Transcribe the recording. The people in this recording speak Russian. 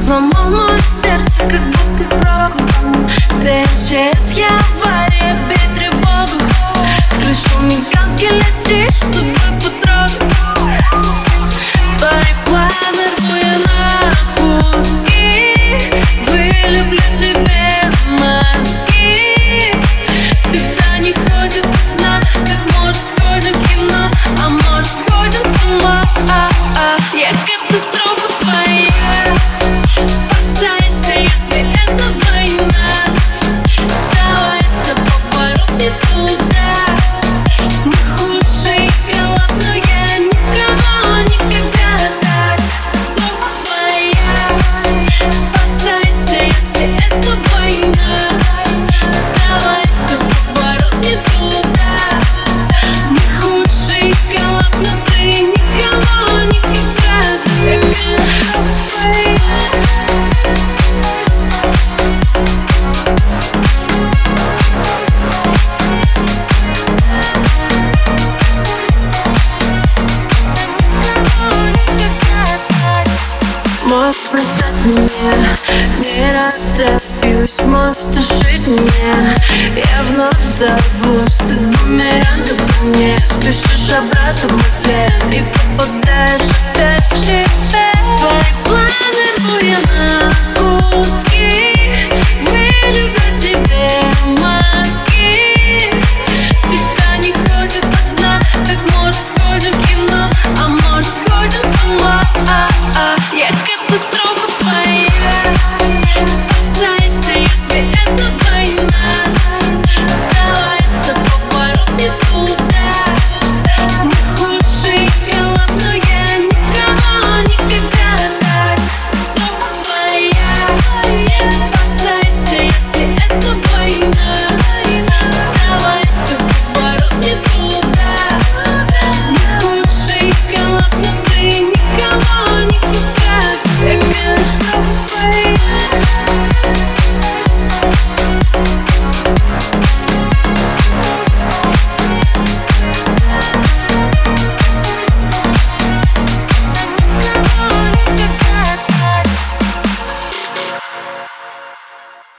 сломал мое сердце, как будто прогу. Ты МЧС, я авария, бей тревогу. Включил мигалки, летишь, чтобы потрогать. Твои планы рву я на куски. Вылюблю тебе мозги. Когда не ходит одна, как может сходим в кино, а может сходим с ума. Я катастрофа твоя. Спасайся, если это война. Сдавайся, поворот не туда. Мы худшие голов, но я никого никогда так. Катастрофа твоя. Спасайся, если это война. Сдавайся, поворот не туда. Мы худшие голов, но ты никого никогда так. Можешь бросать меня, не разобьюсь. Можешь ошибить меня, я вновь взорвусь. Ты бумеранг ко мне, спешишь обратно в мой плен.